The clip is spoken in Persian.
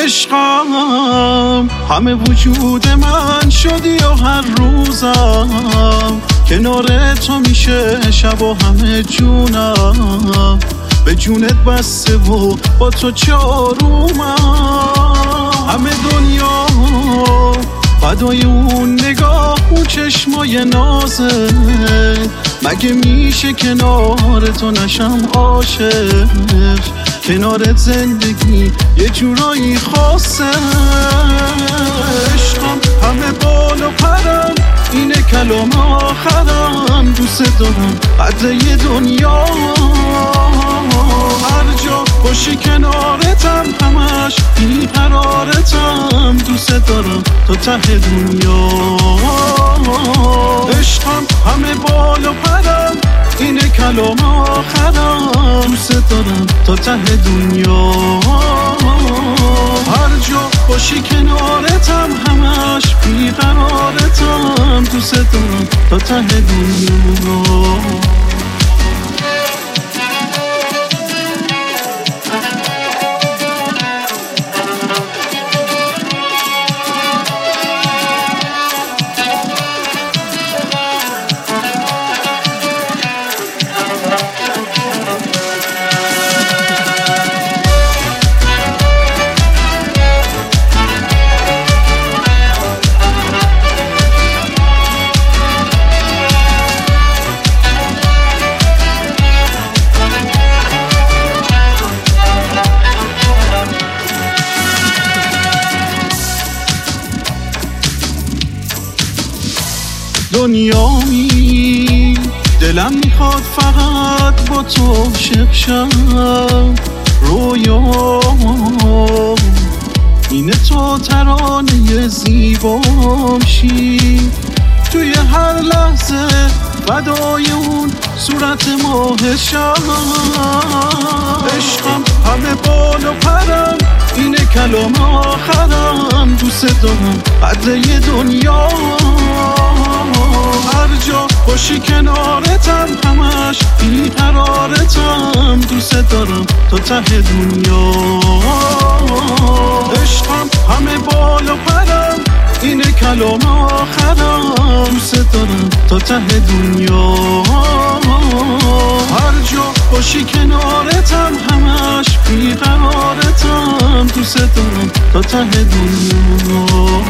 عشقم همه وجود من شدی و هر روزم کنار تو میشه شب و همه جونم به جونت بسته و با تو چه آرومم. همه دنیا فدای اون نگاه اون چشمای نازه، مگه میشه کنار تو نشم عاشق؟ کنارت زندگی یه جورایی خاصه. عشقم همه بال و پرم، اینه کلام آخرم. دوست دارم قدر یه دنیا، هر جا باشی کنارتم، همش بیقرارتم. دوست دارم تا ته دنیا. عشقم همه بال و پرم، اینه کلام آخرم. دوست دارم تا ته دنیا، هر جا باشی کنارتم، همش بیقرارتم. دوست دارم تا ته دنیا. دنیایی دلم میخواد فقط با تو عاشق شم. رویام اینه تو ترانه زیبام شی، توی هر لحظه فدای اون صورت ماه شم. عشقم همه بال و پرم، اینه کلام آخرم. دوست دارم قدر یه دنیا، هر جا باشی کنارتم، همش بیقرارتم. دوست دارم تا ته دنیا. عشقم همه بال و پرم، اینه کلام آخرم. دوست دارم تا ته دنیا، هر جا باشی کنارتم، همش بیقرارتم. دوست دارم تا ته دنیا.